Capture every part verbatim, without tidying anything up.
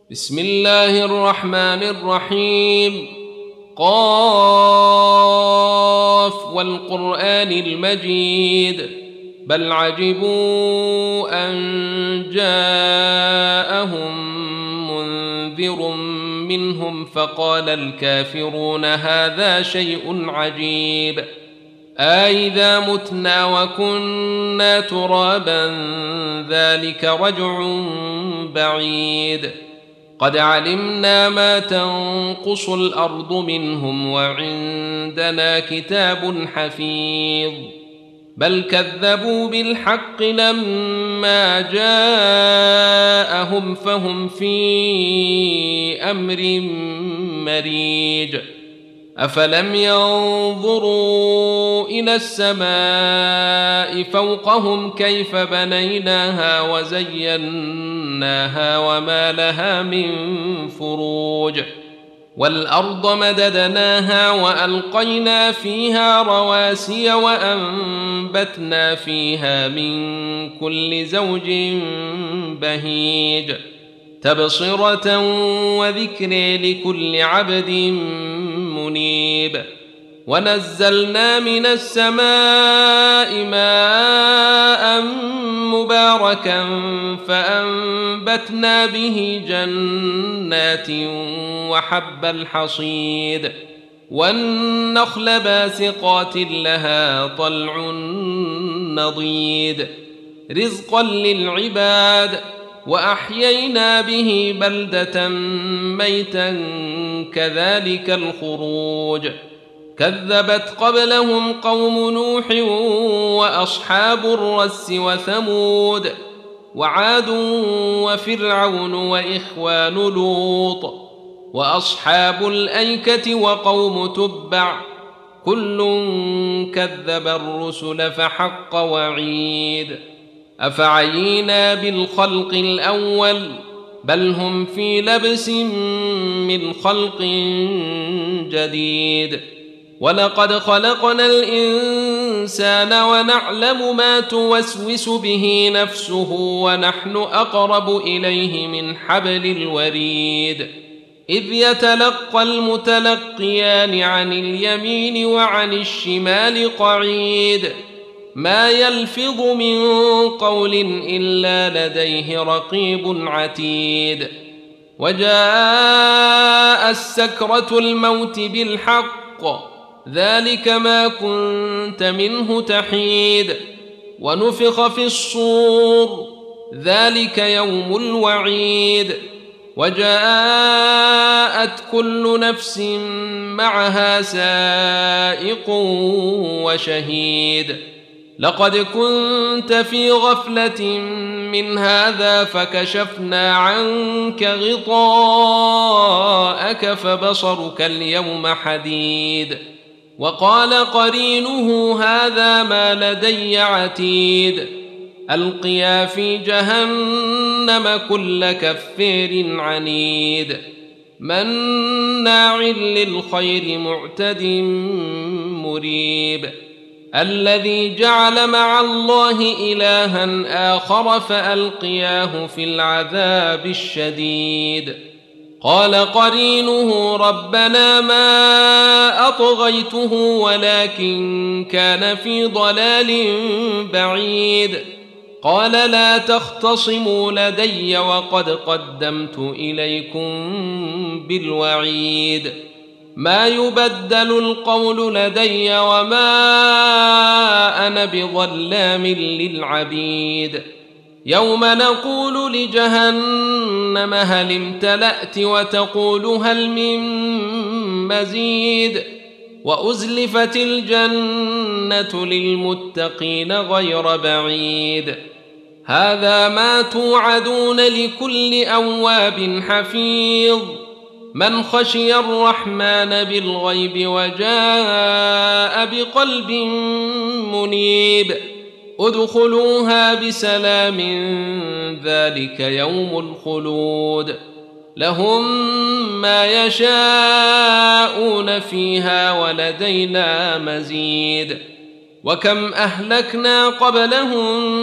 بسم الله الرحمن الرحيم. قاف والقرآن المجيد بل عجبوا أن جاءهم منذر منهم فقال الكافرون هذا شيء عجيب أإذا متنا وكنا ترابا ذلك رجع بعيد قد علمنا ما تنقص الأرض منهم وعندنا كتاب حفيظ بل كذبوا بالحق لما جاءهم فهم في أمر مريج أفلم ينظروا إلى السماء فوقهم كيف بنيناها وزيناها وما لها من فروج والأرض مددناها وألقينا فيها رواسي وأنبتنا فيها من كل زوج بهيج تبصرة وذكر لكل عبد منيب ونزلنا من السماء ماء مباركا فأنبتنا به جنات وحب الحصيد والنخل باسقات لها طلع نضيد رزقا للعباد وأحيينا به بلدة ميتا كذلك الخروج كذبت قبلهم قوم نوح وأصحاب الرس وثمود وعاد وفرعون وإخوان لوط وأصحاب الأيكة وقوم تبع كل كذب الرسل فحق وعيد أفعينا بالخلق الأول بل هم في لبس من خلق جديد ولقد خلقنا الإنسان ونعلم ما توسوس به نفسه ونحن أقرب إليه من حبل الوريد إذ يتلقى المتلقيان عن اليمين وعن الشمال قعيد ما يلفظ من قول إلا لديه رقيب عتيد وجاء السكرة الموت بالحق ذلك ما كنت منه تحيد ونفخ في الصور ذلك يوم الوعيد وجاءت كل نفس معها سائق وشهيد لقد كنت في غفلة من هذا فكشفنا عنك غطاءك فبصرك اليوم حديد وقال قرينه هذا ما لدي عتيد ألقيا في جهنم كل كفير عنيد مناع للخير معتد مريب الذي جعل مع الله إلها آخر فألقياه في العذاب الشديد قال قرينه ربنا ما أطغيته ولكن كان في ضلال بعيد قال لا تختصموا لدي وقد قدمت إليكم بالوعيد ما يبدل القول لدي وما أنا بظلام للعبيد يوم نقول لجهنم هل امتلأت وتقول هل من مزيد وأزلفت الجنة للمتقين غير بعيد هذا ما توعدون لكل أواب حفيظ من خشي الرحمن بالغيب وجاء بقلب منيب ادخلوها بسلام ذلك يوم الخلود لهم ما يشاءون فيها ولدينا مزيد وكم أهلكنا قبلهم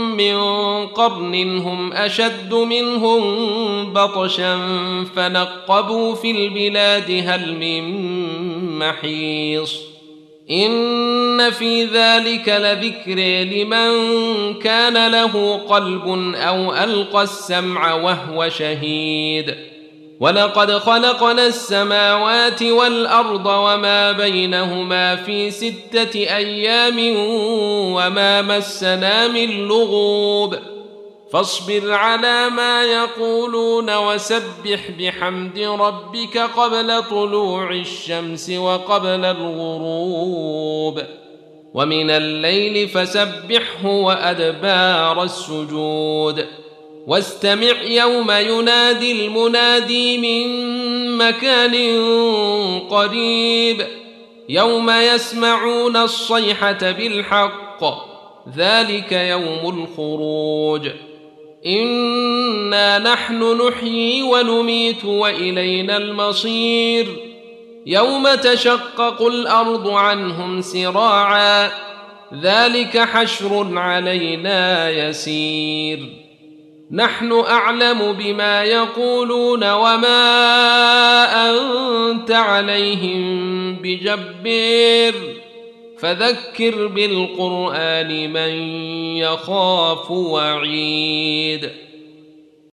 من قرن هم أشد منهم بطشا فنقبوا في البلاد هل من محيص إن في ذلك لذكر لمن كان له قلب أو ألقى السمع وهو شهيد ولقد خلقنا السماوات والأرض وما بينهما في ستة أيام وما مسنا من لغوب فاصبر على ما يقولون وسبح بحمد ربك قبل طلوع الشمس وقبل الغروب ومن الليل فسبحه وأدبار السجود واستمع يوم ينادي المنادي من مكان قريب يوم يسمعون الصيحة بالحق ذلك يوم الخروج إنا نحن نحيي ونميت وإلينا المصير يوم تشقق الأرض عنهم سراعا ذلك حشر علينا يسير نحن أعلم بما يقولون وما أنت عليهم بجبير فذكر بالقرآن من يخاف وعيد